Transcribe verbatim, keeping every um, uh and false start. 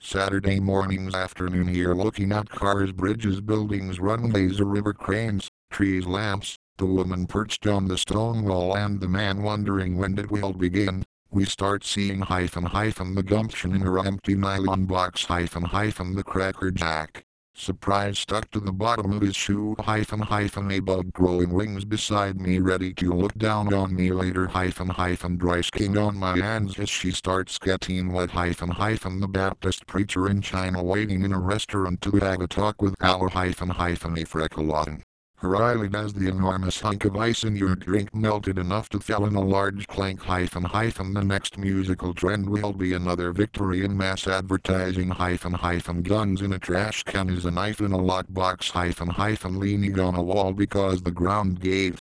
Saturday mornings, afternoon here, looking at cars, bridges, buildings, runways, or river cranes, trees, lamps, the woman perched on the stone wall and the man wondering when it will begin. We start seeing hyphen hyphen the gumption in her empty nylon box hyphen hyphen the cracker jack. Surprise stuck to the bottom of his shoe hyphen hyphen a bug growing wings beside me ready to look down on me later hyphen hyphen dry skin on my hands as she starts getting wet hyphen hyphen the Baptist preacher in China waiting in a restaurant to have a talk with our hyphen hyphen a freckle. Her eyelid as the enormous hunk of ice in your drink melted enough to fell in a large clank hyphen hyphen the next musical trend will be another victory in mass advertising hyphen hyphen guns in a trash can is a knife in a lockbox hyphen hyphen leaning on a wall because the ground gave.